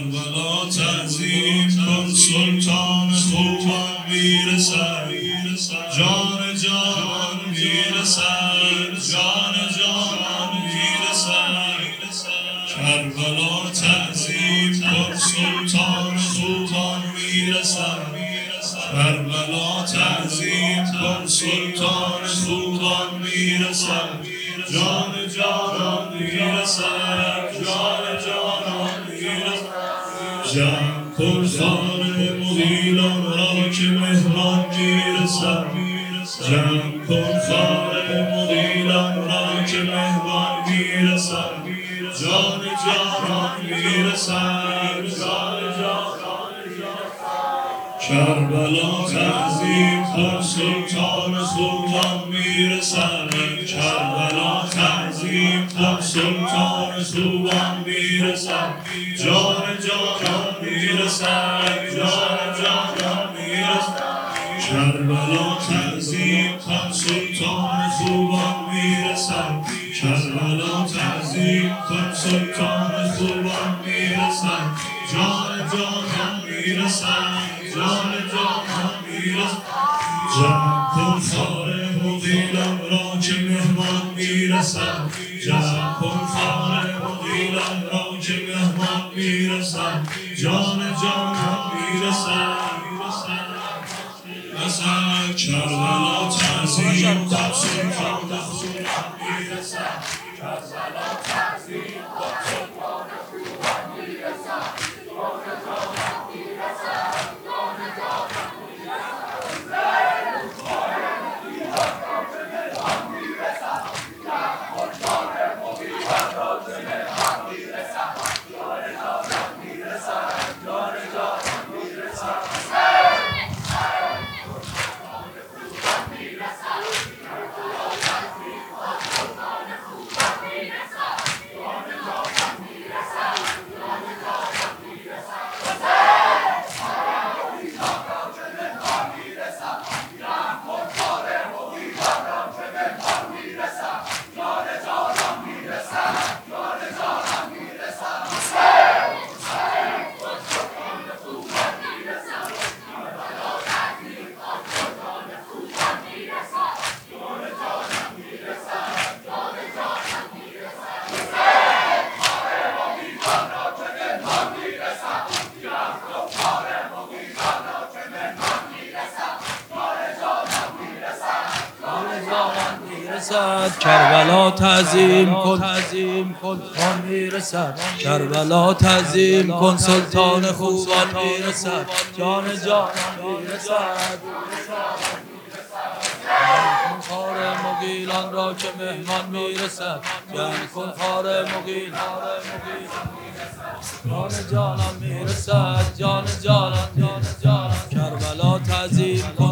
کربلا تعظیم کن سلطان خوبان میرسد جان جان میرسد جان جان میرسد کربلا تعظیم کن سلطان خوبان میرسد کربلا تعظیم کن سلطان خوبان میرسد جان جانان میرسد جان جانان میرسد جمع کن خانه مغیلان را که مهمان میرسد جمع کن خانه مغیلان را که مهمان میرسد جان جانان میرسد جان جانان کربلا تعظیم کن سلطان خوبان میرسد کربلا تعظیم کن سلطان خوبان میرسد جان جانان میرسد جان جانان میرسد کربلا تعظیم کن سلطان خوبان میرسد کربلا تعظیم کن سلطان خوبان میرسد جان جانان میرسد جان جانان میرسد جمع کن خانه مغیلان را که مهمان میرسد جمع کن خانه مغیلان را که مهمان میرسد جان جانان میرسد کربلا تعظیم کن سلطان خوبان میرسد کربلا تعظیم کن سلطان خوبان میرسد کربلا تعظیم کن خان میرسد کربلا تعظیم کن سلطان خوبان میرسد جان جانان میرسد جمع کن خار مغیلان را که مهمان میرسد جمع کن خار مغیلان جان جانان میرسد جان جانان کربلا تعظیم کن